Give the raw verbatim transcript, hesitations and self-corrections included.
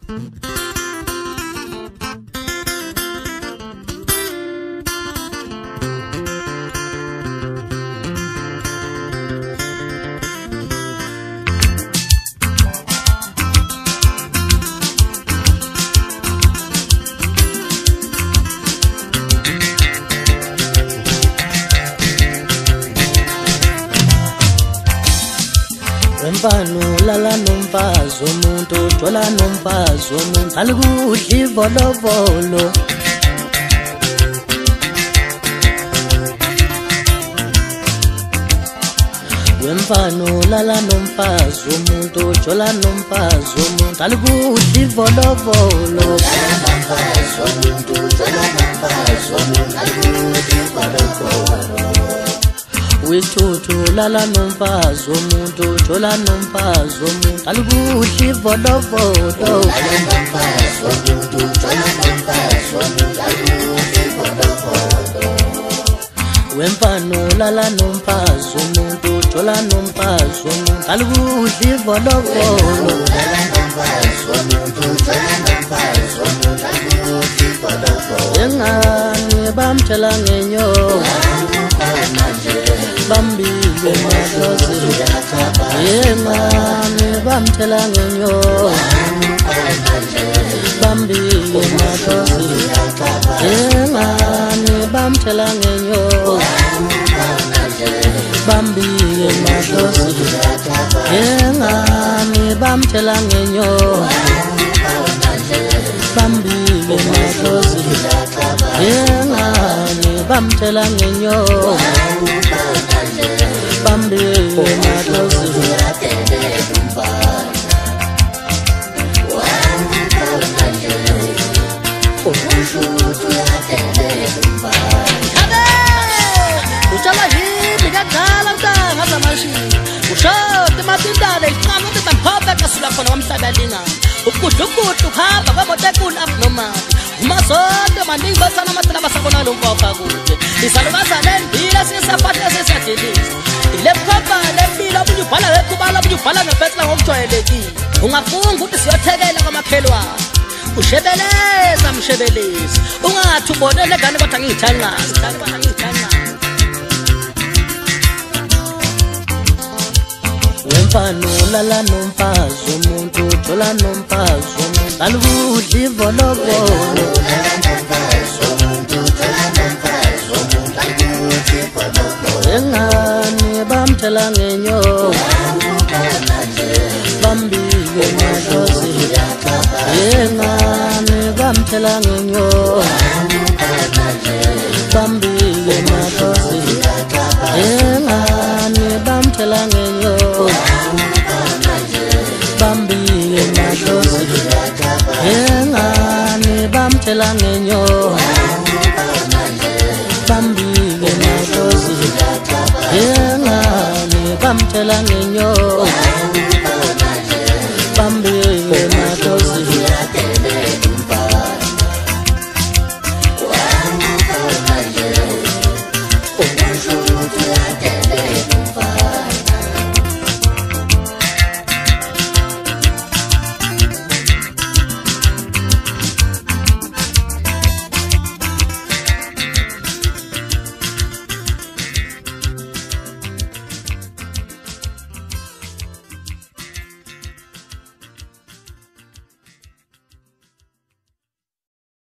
Wemfano lala nomfazi umuntu thola nomfazi umuntu alukudla ivolovolo Wemfano lala nomfazi umuntu thola nomfazi umuntu alukudla ivolovolo Nomfazi umuntu thola nomfazi umuntu alukudla ivolovolo Withuthu lala nomfazi umuntu thola nomfazi umuntu alukudla ivolovolo Nomfazi umuntu thola nomfazi umuntu alukudla ivolovolo Wemfano lala nomfazi umuntu thola nomfazi umuntu alukudla ivolovolo Nomfazi umuntu thola nomfazi umuntu alukudla ivolovolo Engane bamtshela ngenyongo Bambile madlozi Yengane bamtshela ngenyongo Bambile madlozi Yengane bamtshela ngenyongo Bambile madlozi Yengane bamtshela ngenyongo Bambile madlozi Yengane bamtshela ngenyongo Bambile madlozi Ucala hivi kakala mtanga zamashi Ushote mapindane iqhamu bamphopha kasula khona wamhlabelina Ukudlukudu hamba kwabotekula abnormal Umasondo maningi basana masana basabona lo mfopha kude Isalukaza lendile sisafathe sesiyadelisa Ilephopa lempilo ubuyubhala wekubala ubuyubhala ngepetla ngokujwayelekile Ungafunga ukuthi siyothekela kwamakhelwane Ushebeleza mshebelezi ungathi ubone legane kodwa ngiyithanqazi kodwa ngiyithanqazi Wemfano lala nomfazi umuntu thola nomfazi umuntu alukudla ivolovolo Engane bamtshela ngenyongo Bambile madlozi Engane bamtshela ngenyongo Bambile madlozi Engane bamtshela ngenyongo Bambile madlozi Engane bamtshela ngenyongo Bambile madlozi Engane bamtshela ngenyongo